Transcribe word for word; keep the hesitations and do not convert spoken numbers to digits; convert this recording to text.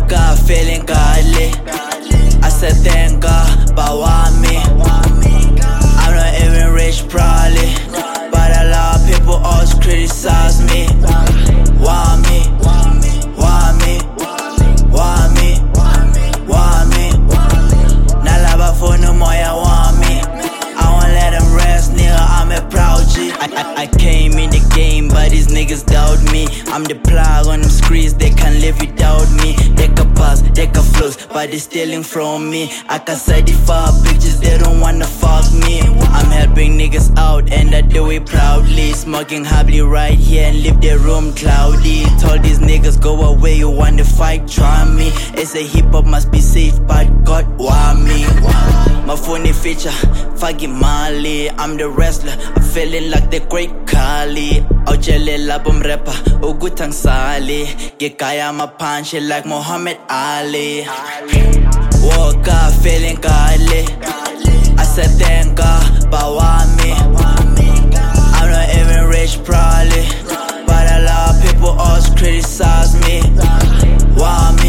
Woke up feeling godly. I said thank God, but why me? I'm not even rich probably, but a lot of people always criticize me. Why me? Why me? Why me? Why me? Nalaba for no more, ya want me. I won't let them rest, nigga, I'm a proud G. I, I, I came in the game, but these niggas doubt me. I'm the plug on them screens, they can't live without me. They can pass, they can floss, but they stealing from me. I can certify bitches, they don't wanna fuck me. I'm helping niggas out and I do it proudly. Smoking happily right here and leave the room cloudy. Told these niggas go away, you want to fight, try me. It's a hip hop must be safe, but God, why me? My funny feature, fucking Mali. I'm the wrestler, I'm feeling like the great Kali. Aujelela bum rapper, Ugutang Sali. Gekaya my punch like Muhammad Ali. Woke up feeling godly. I said thank God, but why me? I'm not even rich probably, but a lot of people always criticize me. Why me?